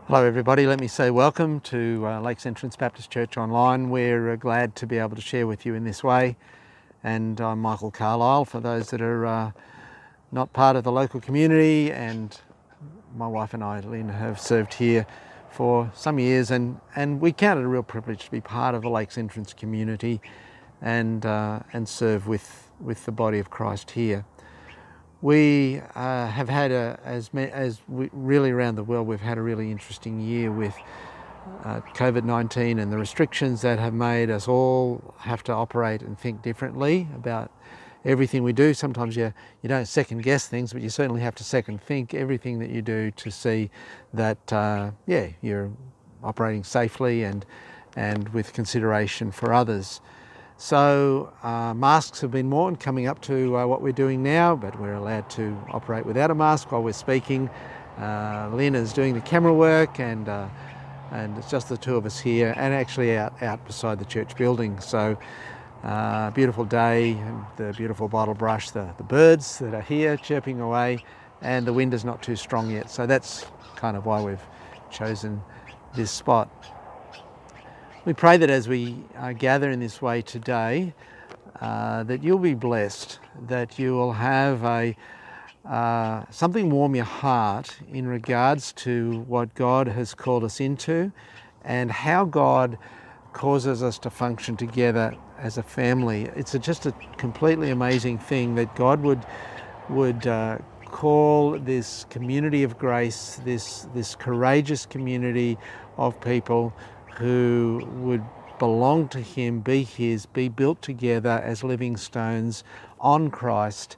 Hello everybody, let me say welcome to Lakes Entrance Baptist Church Online. We're glad to be able to share with you in this way, and I'm Michael Carlisle for those that are not part of the local community, and my wife and I, Lynn, have served here for some years, and we count it a real privilege to be part of the Lakes Entrance community and serve with the body of Christ here. We have had, really around the world, we've had a really interesting year with COVID-19 and the restrictions that have made us all have to operate and think differently about everything we do. Sometimes you don't second guess things, but you certainly have to second think everything that you do to see that, you're operating safely and with consideration for others. So masks have been worn coming up to what we're doing now, but we're allowed to operate without a mask while we're speaking. Lynn is doing the camera work, and it's just the two of us here, and actually out beside the church building. So beautiful day, and the beautiful bottle brush, the birds that are here chirping away, and the wind is not too strong yet. So that's kind of why we've chosen this spot. We pray that as we gather in this way today, that you'll be blessed, that you will have something warm your heart in regards to what God has called us into and how God causes us to function together as a family. It's just a completely amazing thing that God would call this community of grace, this courageous community of people who would belong to Him, be His, be built together as living stones on Christ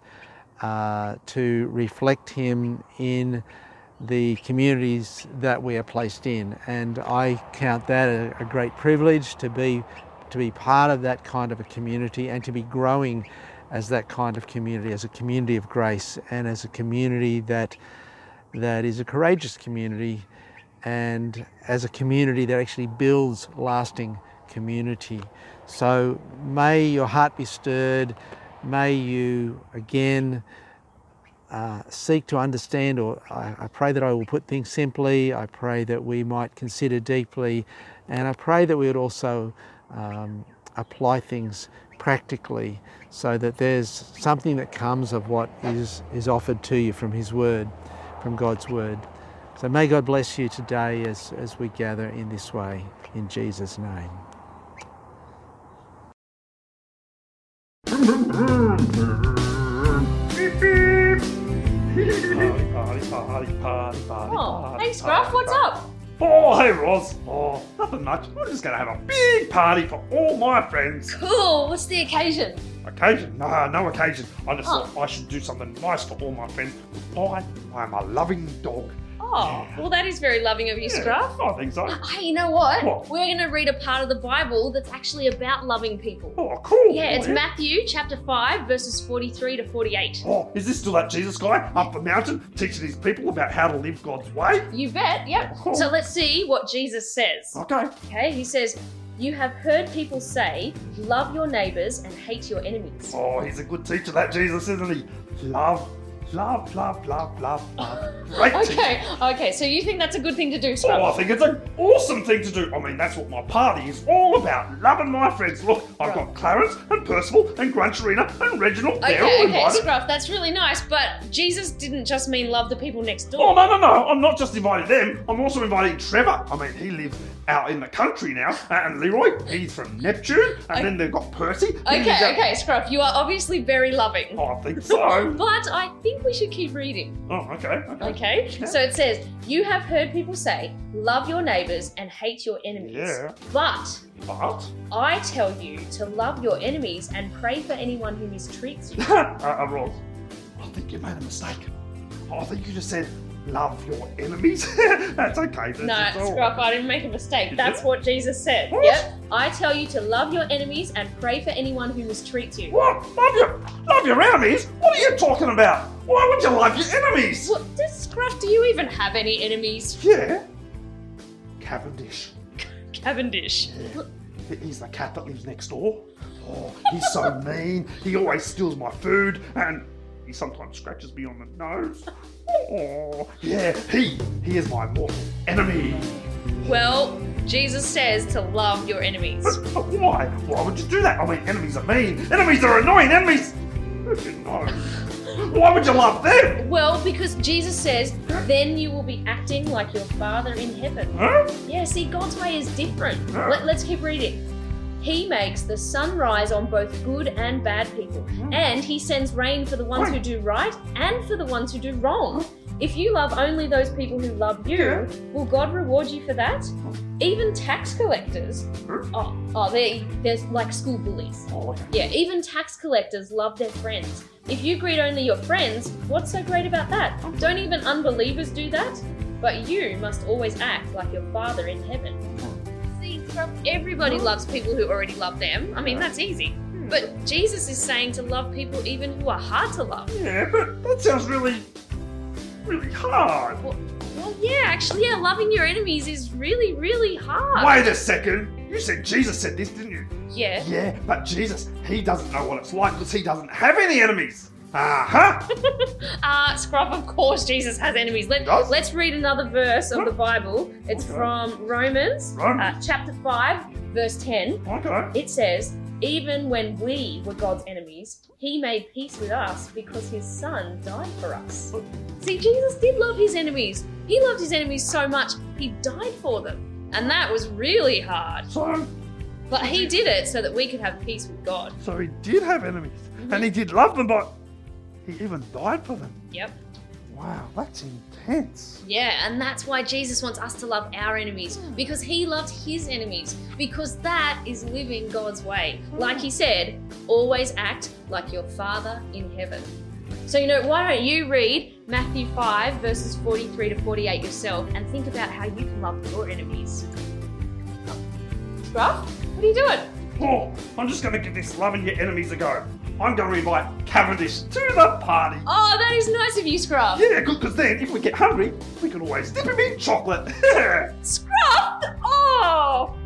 to reflect Him in the communities that we are placed in. And I count that a great privilege to be part of that kind of a community and to be growing as that kind of community, as a community of grace and as a community that is a courageous community, and as a community that actually builds lasting community. So may your heart be stirred, may you again seek to understand, or I pray that I will put things simply, I pray that we might consider deeply, and I pray that we would also apply things practically so that there's something that comes of what is offered to you from His Word, from God's Word. So may God bless you today as we gather in this way, in Jesus' name. Oh, hey Scruff, what's up? Oh, hey Roz. Oh, nothing much. We're just going to have a big party for all my friends. Cool, what's the occasion? Occasion? No occasion. I just thought I should do something nice for all my friends. I am a loving dog. Oh, well that is very loving of you, Scruff. I think so. Hey, you know what? What? We're going to read a part of the Bible that's actually about loving people. Oh, cool. Yeah, it's Matthew chapter 5, verses 43 to 48. Oh, is this still that Jesus guy up the mountain teaching his people about how to live God's way? You bet, yep. Oh. So let's see what Jesus says. Okay. Okay, he says, "You have heard people say, love your neighbours and hate your enemies." Oh, he's a good teacher, that Jesus, isn't he? Love. Great teacher. Okay, so you think that's a good thing to do, Scruff? Oh, I think it's an awesome thing to do. I mean, that's what my party is all about, loving my friends. Look, I've got Clarence and Percival and Gruncherina and Reginald. They're all Okay, invited. Scruff, that's really nice, but Jesus didn't just mean love the people next door. Oh, no. I'm not just inviting them. I'm also inviting Trevor. I mean, he lives out in the country now. And Leroy, he's from Neptune. And then they've got Percy. Okay, Scruff, you are obviously very loving. Oh, I think so. But I think we should keep reading. Oh, okay. Okay? Yeah. So it says, "You have heard people say, love your neighbours and hate your enemies. Yeah. But But? I tell you to love your enemies and pray for anyone who mistreats you." Roz, I think you made a mistake. I think you just said, love your enemies. That's okay. No, Scruff, I didn't make a mistake. That's what Jesus said. What? Yep. I tell you to love your enemies and pray for anyone who mistreats you. What? Love your enemies? What are you talking about? Why would you love your enemies? What, Scruff, do you even have any enemies? Yeah. Cavendish. Cavendish. Yeah. He's the cat that lives next door. Oh, he's so mean. He always steals my food and he sometimes scratches me on the nose. Oh, yeah, he is my mortal enemy? Well, Jesus says to love your enemies. But why? Why would you do that? I mean, enemies are mean. Enemies are annoying. Enemies... No. Why would you love them? Well, because Jesus says, then you will be acting like your Father in heaven. Huh? Yeah, see, God's way is different. Huh? Let's keep reading. He makes the sun rise on both good and bad people, and he sends rain for the ones who do right and for the ones who do wrong. If you love only those people who love you, will God reward you for that? Even tax collectors, there's like school bullies. Oh, okay. Yeah, even tax collectors love their friends. If you greet only your friends, what's so great about that? Don't even unbelievers do that? But you must always act like your Father in heaven. See, everybody loves people who already love them. I mean, that's easy. But Jesus is saying to love people even who are hard to love. Yeah, but that sounds really hard. Well, yeah, actually, yeah, loving your enemies is really, really hard. Wait a second. You said Jesus said this, didn't you? Yeah. Yeah, but Jesus, he doesn't know what it's like because he doesn't have any enemies. Scruff, of course Jesus has enemies. Let's read another verse of the Bible. It's from Romans. Chapter 5, verse 10. Okay. It says, even when we were God's enemies, he made peace with us because his son died for us. See, Jesus did love his enemies. He loved his enemies so much, he died for them. And that was really hard. But he did it so that we could have peace with God. So he did have enemies. And he did love them, but he even died for them. Yep. Wow, that's intense. Yeah, and that's why Jesus wants us to love our enemies, because he loved his enemies, because that is living God's way. Like he said, always act like your Father in heaven. So, why don't you read Matthew 5, verses 43 to 48 yourself and think about how you can love your enemies. Scruff, what are you doing? Oh, I'm just going to give this loving your enemies a go. I'm going to invite Cavendish to the party. Oh, that is nice of you, Scruff. Yeah, good, because then if we get hungry, we can always dip him in chocolate. Scruff! Oh!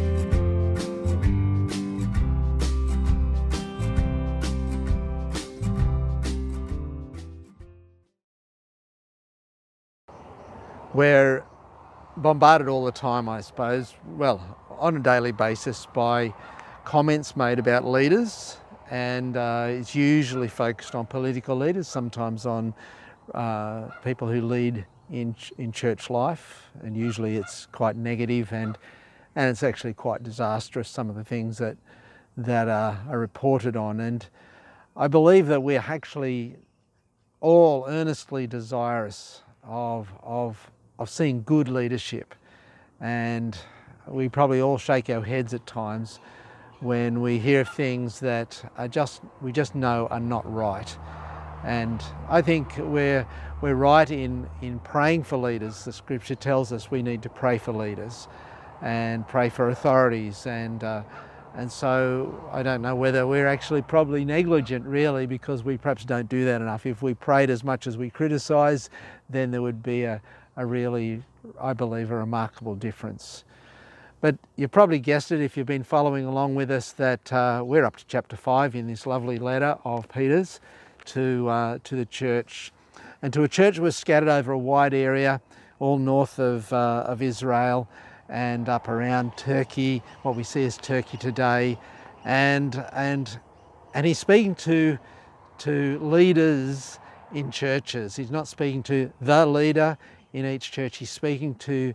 We're bombarded all the time, I suppose, well, on a daily basis by comments made about leaders, and it's usually focused on political leaders, sometimes on people who lead in church life, and usually it's quite negative and it's actually quite disastrous, some of the things that are reported on. And I believe that we're actually all earnestly desirous of seeing good leadership, and we probably all shake our heads at times when we hear things that we just know are not right. And I think we're right in praying for leaders. The scripture tells us we need to pray for leaders and pray for authorities, and so I don't know whether we're actually probably negligent really, because we perhaps don't do that enough. If we prayed as much as we criticise, then there would be a really, I believe, a remarkable difference. But you probably guessed it if you've been following along with us that we're up to chapter 5 in this lovely letter of Peter's to the church, and to a church that was scattered over a wide area, all north of Israel and up around Turkey, what we see as Turkey today, and he's speaking to leaders in churches. He's not speaking to the leader in each church. He's speaking to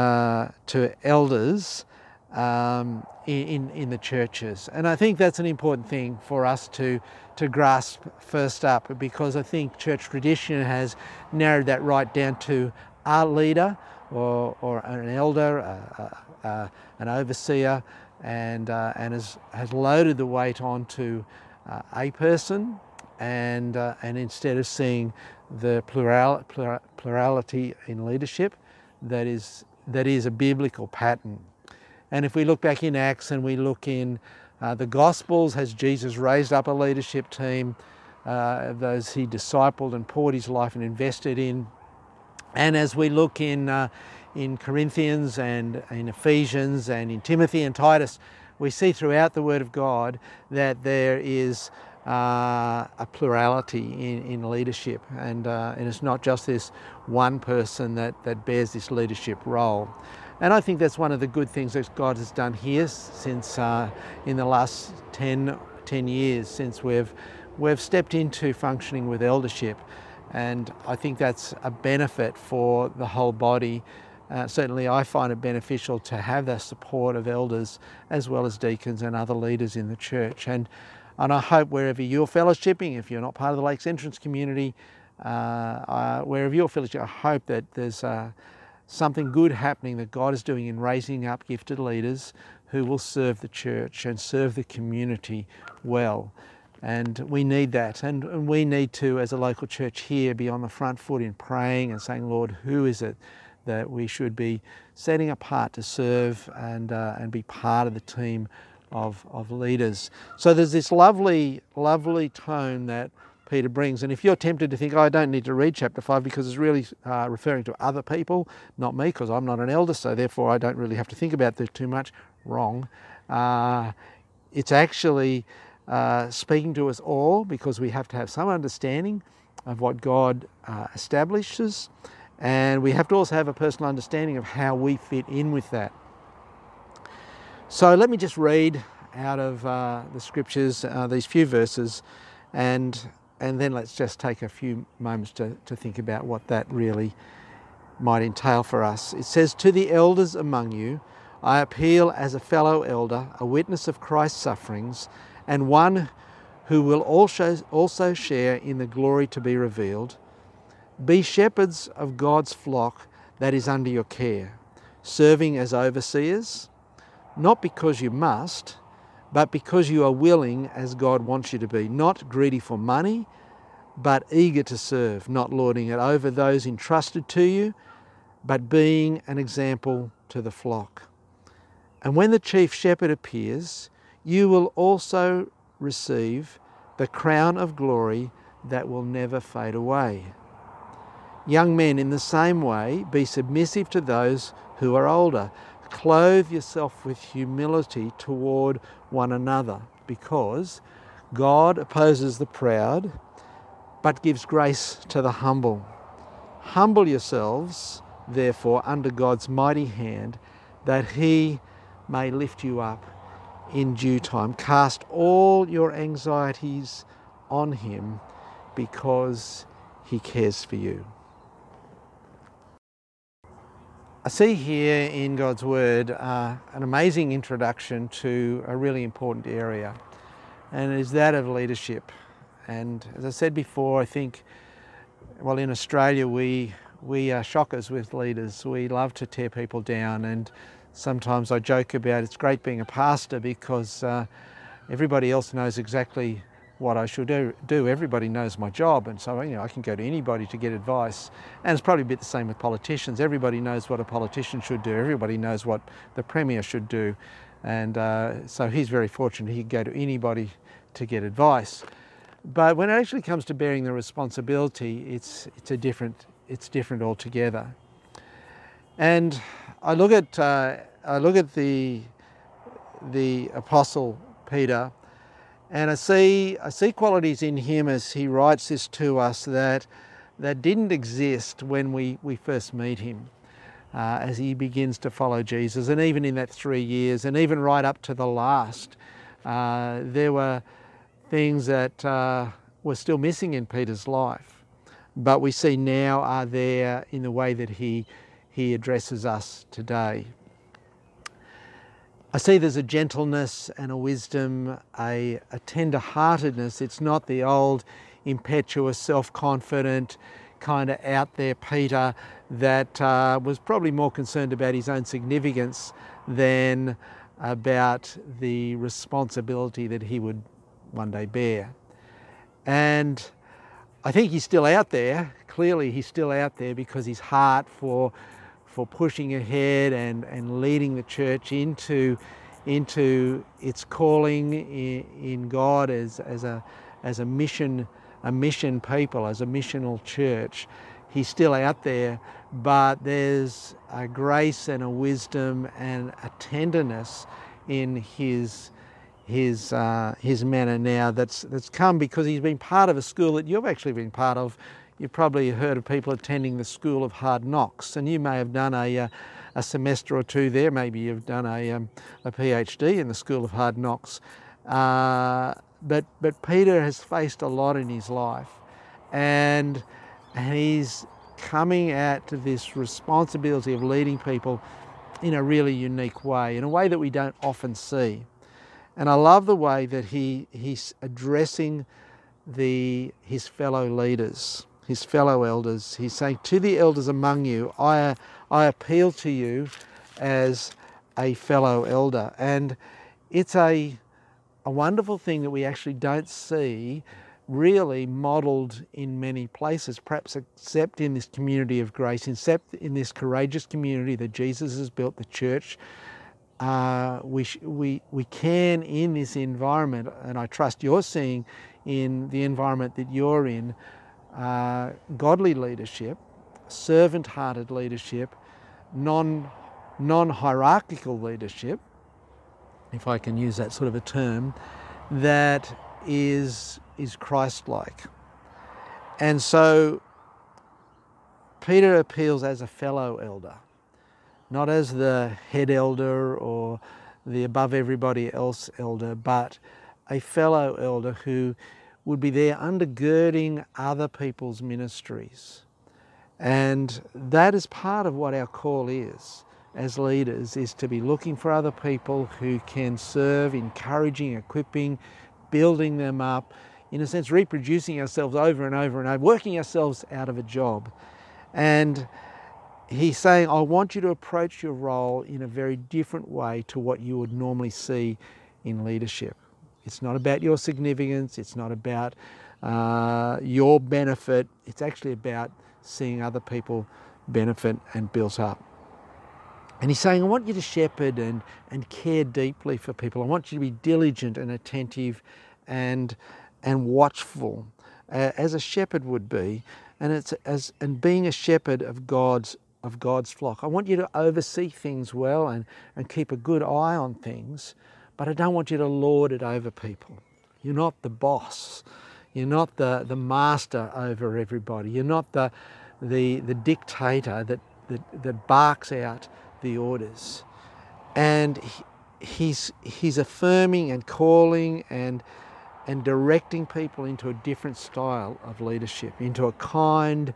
elders in the churches, and I think that's an important thing for us to grasp first up, because I think church tradition has narrowed that right down to a leader or an elder, an overseer, and has loaded the weight onto a person, and instead of seeing the plurality in leadership that is a biblical pattern. And if we look back in Acts and we look in the Gospels, has Jesus raised up a leadership team, those he discipled and poured his life and invested in. And as we look in Corinthians and in Ephesians and in Timothy and Titus, we see throughout the Word of God that there is a plurality in leadership, and it's not just this one person that bears this leadership role. And I think that's one of the good things that God has done here since in the last 10 years since we've stepped into functioning with eldership, and I think that's a benefit for the whole body. Certainly I find it beneficial to have the support of elders as well as deacons and other leaders in the church. And I hope wherever you're fellowshipping, if you're not part of the Lakes Entrance community, wherever you're fellowshipping, I hope that there's something good happening that God is doing in raising up gifted leaders who will serve the church and serve the community well. And we need that, and we need to, as a local church here, be on the front foot in praying and saying, Lord, who is it that we should be setting apart to serve and be part of the team of leaders. So there's this lovely tone that Peter brings, and if you're tempted to think, oh, I don't need to read chapter 5 because it's really referring to other people, not me, because I'm not an elder, so therefore I don't really have to think about this too much. Wrong. It's actually speaking to us all, because we have to have some understanding of what God establishes, and we have to also have a personal understanding of how we fit in with that. So let me just read out of the scriptures these few verses, and then let's just take a few moments to think about what that really might entail for us. It says, "To the elders among you, I appeal as a fellow elder, a witness of Christ's sufferings, and one who will also share in the glory to be revealed. Be shepherds of God's flock that is under your care, serving as overseers, not because you must, but because you are willing as God wants you to be, not greedy for money, but eager to serve, not lording it over those entrusted to you, but being an example to the flock. And when the chief shepherd appears, you will also receive the crown of glory that will never fade away. Young men, in the same way, be submissive to those who are older. Clothe yourself with humility toward one another, because God opposes the proud, but gives grace to the humble. Humble yourselves, therefore, under God's mighty hand, that He may lift you up in due time. Cast all your anxieties on Him, because He cares for you." I see here in God's Word an amazing introduction to a really important area, and it is that of leadership. And as I said before, I think, well, in Australia we are shockers with leaders. We love to tear people down, and sometimes I joke about it's great being a pastor because everybody else knows exactly what I should do. Everybody knows my job, and so I can go to anybody to get advice. And it's probably a bit the same with politicians. Everybody knows what a politician should do. Everybody knows what the Premier should do, and so he's very fortunate. He can go to anybody to get advice. But when it actually comes to bearing the responsibility, it's different altogether. And I look at the Apostle Peter, and I see qualities in him as he writes this to us that didn't exist when we first meet him, as he begins to follow Jesus. And even in that 3 years, and even right up to the last, there were things that were still missing in Peter's life, but we see now are there in the way that he addresses us today. I see there's a gentleness and a wisdom, a tender-heartedness. It's not the old impetuous, self-confident, kind of out there Peter that was probably more concerned about his own significance than about the responsibility that he would one day bear. And I think he's still out there. Clearly he's still out there because his heart for pushing ahead and leading the church into its calling in God as a mission people, as a missional church. He's still out there, but there's a grace and a wisdom and a tenderness in his his manner now that's come because he's been part of a school that you've actually been part of. You've probably heard of people attending the School of Hard Knocks, and you may have done a semester or two there. Maybe you've done a PhD in the School of Hard Knocks. But Peter has faced a lot in his life, and he's coming at this responsibility of leading people in a really unique way, in a way that we don't often see. And I love the way that he's addressing his fellow leaders, his fellow elders. He's saying, to the elders among you, I appeal to you as a fellow elder. And it's a wonderful thing that we actually don't see really modelled in many places, perhaps except in this community of grace, except in this courageous community that Jesus has built, the church. We can, in this environment, and I trust you're seeing in the environment that you're in, godly leadership, servant-hearted leadership, non-hierarchical leadership, if I can use that sort of a term, that is Christ-like. And so Peter appeals as a fellow elder, not as the head elder or the above everybody else elder, but a fellow elder who would be there undergirding other people's ministries. And that is part of what our call is as leaders, is to be looking for other people who can serve, encouraging, equipping, building them up, in a sense reproducing ourselves over and over and over, working ourselves out of a job. And he's saying, I want you to approach your role in a very different way to what you would normally see in leadership. It's not about your significance, it's not about your benefit, it's actually about seeing other people benefit and built up. And he's saying, I want you to shepherd and care deeply for people. I want you to be diligent and attentive and watchful, as a shepherd would be, and being a shepherd of God's flock. I want you to oversee things well and keep a good eye on things, but I don't want you to lord it over people. You're not the boss. You're not the master over everybody. You're not the dictator that barks out the orders. And he's affirming and calling and directing people into a different style of leadership, into a kind,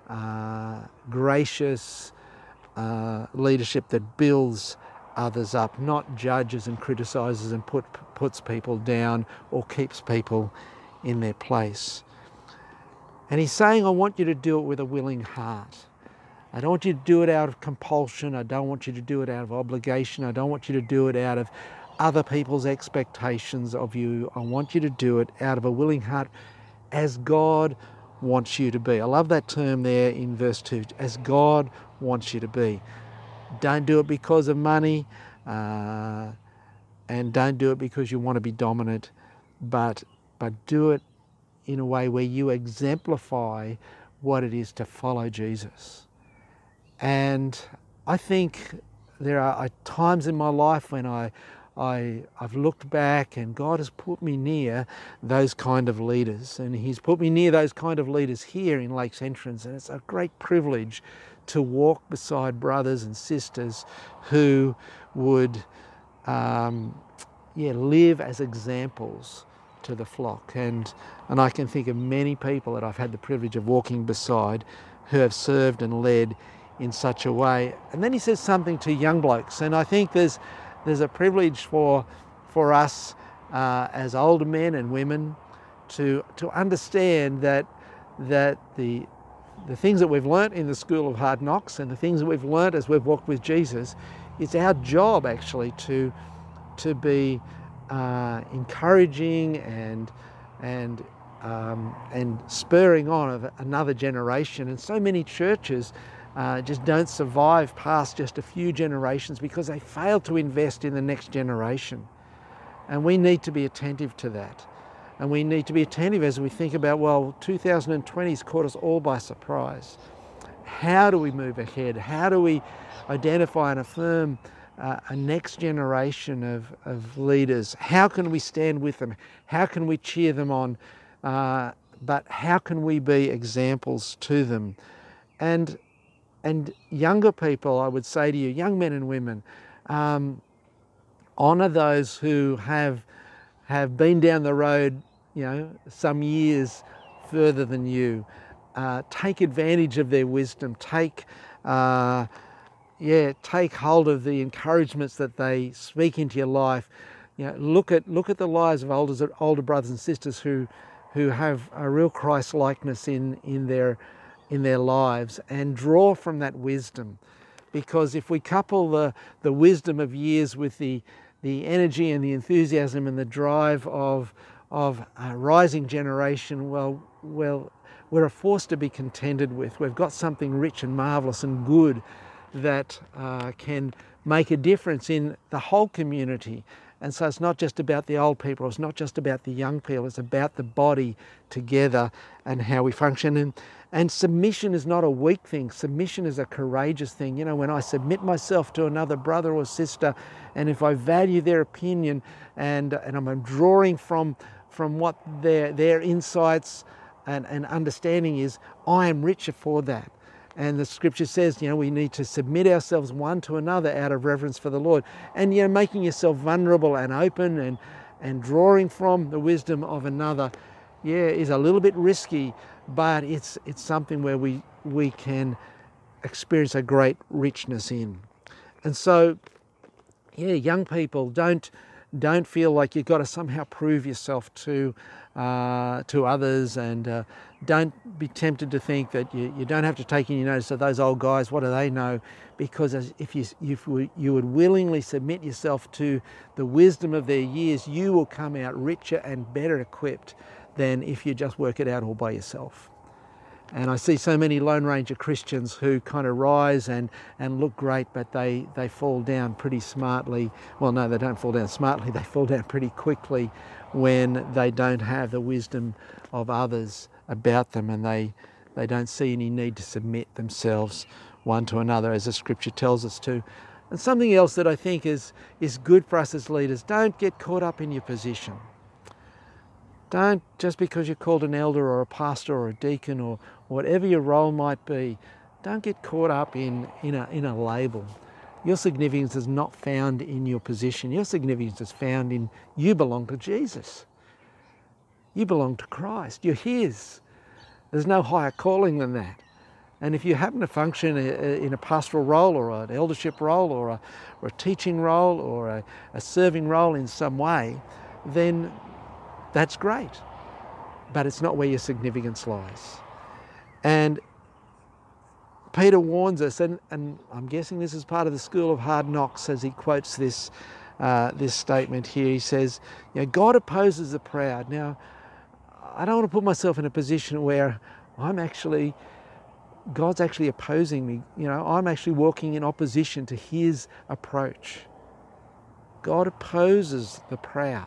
gracious leadership that builds others up, not judges and criticises and puts people down or keeps people in their place. And he's saying, I want you to do it with a willing heart. I don't want you to do it out of compulsion. I don't want you to do it out of obligation. I don't want you to do it out of other people's expectations of you. I want you to do it out of a willing heart as God wants you to be. I love that term there in verse 2, as God wants you to be. Don't do it because of money, and don't do it because you want to be dominant, but do it in a way where you exemplify what it is to follow Jesus. And I think there are times in my life when I've looked back and God has put me near those kind of leaders, and He's put me near those kind of leaders here in Lakes Entrance, and it's a great privilege to walk beside brothers and sisters who would live as examples to the flock. And I can think of many people that I've had the privilege of walking beside who have served and led in such a way. And then he says something to young blokes, and I think there's a privilege for us as older men and women to understand that the things that we've learnt in the School of Hard Knocks and the things that we've learnt as we've walked with Jesus, it's our job actually to be encouraging and spurring on of another generation. And so many churches just don't survive past just a few generations because they fail to invest in the next generation. And we need to be attentive to that. And we need to be attentive as we think about, 2020's caught us all by surprise. How do we move ahead? How do we identify and affirm a next generation of leaders. How can we stand with them? How can we cheer them on? But how can we be examples to them? And younger people, I would say to you, young men and women, honour those who have been down the road, some years further than you. Take advantage of their wisdom. Take hold of the encouragements that they speak into your life. Look at the lives of older brothers and sisters who have a real Christ likeness in their lives, and draw from that wisdom. Because if we couple the wisdom of years with the energy and the enthusiasm and the drive of a rising generation, well, we're a force to be contended with. We've got something rich and marvellous and good that can make a difference in the whole community. And so it's not just about the old people, it's not just about the young people, it's about the body together and how we function. And submission is not a weak thing, submission is a courageous thing. When I submit myself to another brother or sister, and if I value their opinion and I'm drawing from what their insights and understanding is, I am richer for that. And the scripture says, we need to submit ourselves one to another out of reverence for the Lord. And, making yourself vulnerable and open and drawing from the wisdom of another, is a little bit risky, but it's something where we can experience a great richness in. And so, young people, don't feel like you've got to somehow prove yourself to others, and don't be tempted to think that you don't have to take any notice of those old guys. What do they know? Because if you would willingly submit yourself to the wisdom of their years, you will come out richer and better equipped than if you just work it out all by yourself. And I see so many Lone Ranger Christians who kind of rise and look great, but they fall down pretty smartly. Well, no, they don't fall down smartly, they fall down pretty quickly when they don't have the wisdom of others about them, and they don't see any need to submit themselves one to another, as the scripture tells us to. And something else that I think is good for us as leaders, don't get caught up in your position. Don't, just because you're called an elder or a pastor or a deacon or whatever your role might be, don't get caught up in a label. Your significance is not found in your position. Your significance is found in you belong to Jesus. You belong to Christ. You're His. There's no higher calling than that. And if you happen to function in a pastoral role or an eldership role or a teaching role or a serving role in some way, then that's great. But it's not where your significance lies. And Peter warns us, and I'm guessing this is part of the School of Hard Knocks as he quotes this statement here. He says, God opposes the proud. Now, I don't want to put myself in a position where God's actually opposing me. I'm actually walking in opposition to His approach. God opposes the proud.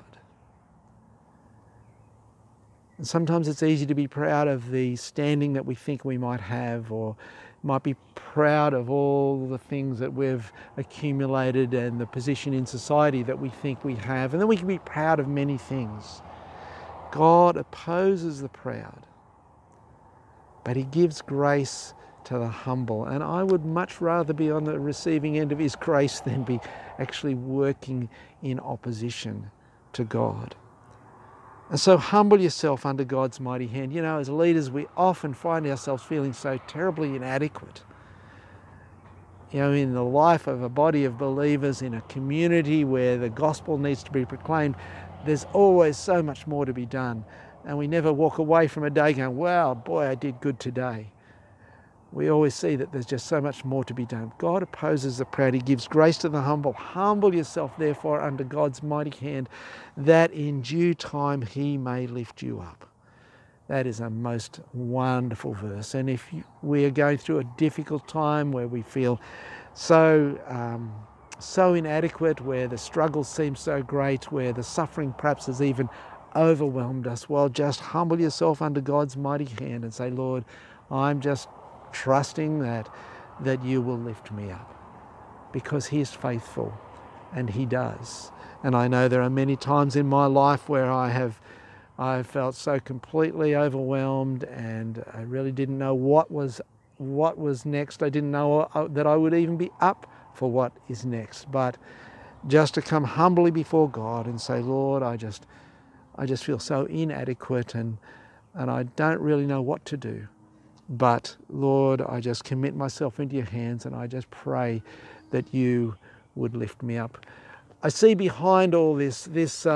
And sometimes it's easy to be proud of the standing that we think we might have, or might be proud of all the things that we've accumulated and the position in society that we think we have. And then we can be proud of many things. God opposes the proud, but He gives grace to the humble. And I would much rather be on the receiving end of His grace than be actually working in opposition to God. And so humble yourself under God's mighty hand. As leaders, we often find ourselves feeling so terribly inadequate. In the life of a body of believers, in a community where the gospel needs to be proclaimed, there's always so much more to be done. And we never walk away from a day going, wow, boy, I did good today. We always see that there's just so much more to be done. God opposes the proud. He gives grace to the humble. Humble yourself, therefore, under God's mighty hand, that in due time He may lift you up. That is a most wonderful verse. And if we are going through a difficult time where we feel so inadequate, where the struggles seem so great, where the suffering perhaps has even overwhelmed us, well, just humble yourself under God's mighty hand and say, Lord, I'm just trusting that you will lift me up, because he is faithful, and he does. And I know there are many times in my life where I felt so completely overwhelmed, and I really didn't know what was next. I didn't know that I would even be up for what is next. But just to come humbly before God and say, Lord, I just feel so inadequate, and I don't really know what to do. But Lord, I just commit myself into your hands, and I just pray that you would lift me up. I see behind all this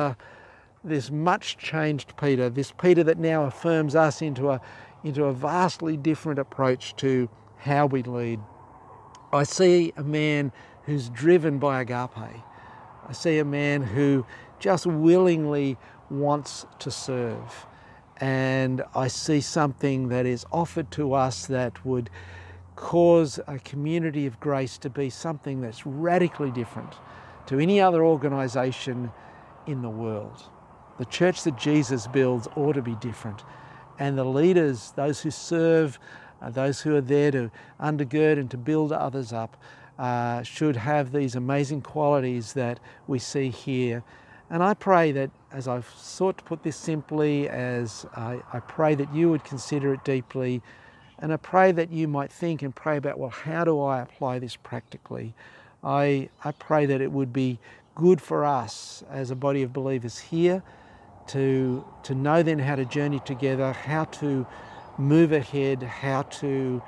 much changed Peter, this Peter that now affirms us into a vastly different approach to how we lead. I see a man who's driven by agape. I see a man who just willingly wants to serve. And I see something that is offered to us that would cause a community of grace to be something that's radically different to any other organisation in the world. The church that Jesus builds ought to be different. And the leaders, those who serve, those who are there to undergird and to build others up, should have these amazing qualities that we see here. And I pray that, as I've sought to put this simply, as I pray that you would consider it deeply, and I pray that you might think and pray about, well, how do I apply this practically? I pray that it would be good for us as a body of believers here to know then how to journey together, how to move ahead, how to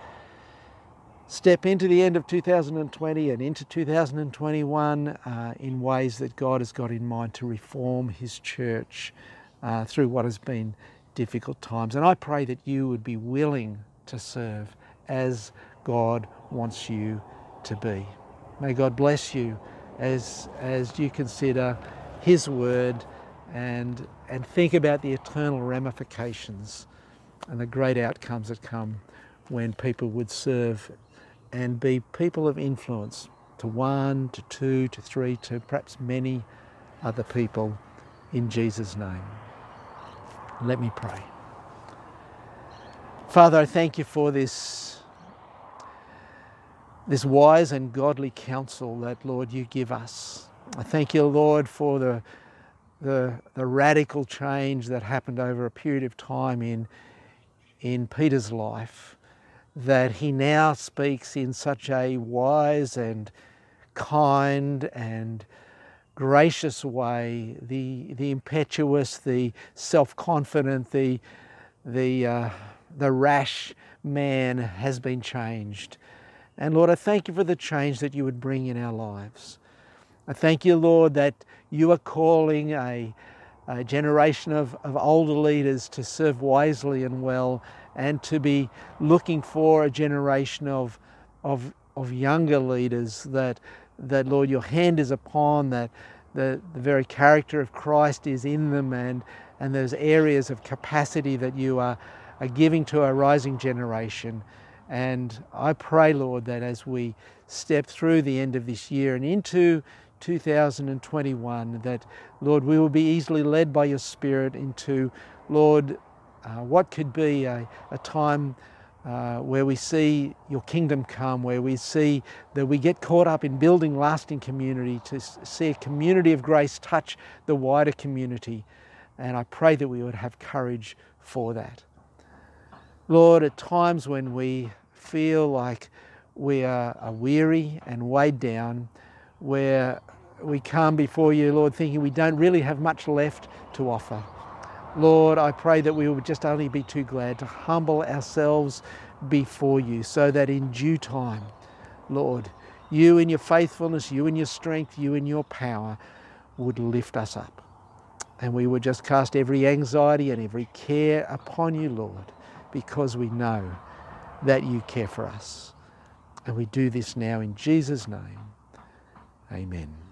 step into the end of 2020 and into 2021 in ways that God has got in mind to reform his church through what has been difficult times. And I pray that you would be willing to serve as God wants you to be. May God bless you as you consider his word and think about the eternal ramifications and the great outcomes that come when people would serve and be people of influence to one, to two, to three, to perhaps many other people in Jesus' name. Let me pray. Father, I thank you for this wise and godly counsel that, Lord, you give us. I thank you, Lord, for the radical change that happened over a period of time in Peter's life, that he now speaks in such a wise and kind and gracious way. The impetuous, the self-confident, the rash man has been changed. And Lord, I thank you for the change that you would bring in our lives. I thank you, Lord, that you are calling a generation of older leaders to serve wisely and well, and to be looking for a generation of younger leaders that Lord, your hand is upon, that the very character of Christ is in them, and there's areas of capacity that you are giving to a rising generation. And I pray, Lord, that as we step through the end of this year and into 2021, that, Lord, we will be easily led by your Spirit into, Lord, what could be a time where we see your kingdom come, where we see that we get caught up in building lasting community, to see a community of grace touch the wider community. And I pray that we would have courage for that. Lord, at times when we feel like we are weary and weighed down, where we come before you, Lord, thinking we don't really have much left to offer, Lord, I pray that we would just only be too glad to humble ourselves before you, so that in due time, Lord, you in your faithfulness, you in your strength, you in your power would lift us up. And we would just cast every anxiety and every care upon you, Lord, because we know that you care for us. And we do this now in Jesus' name. Amen.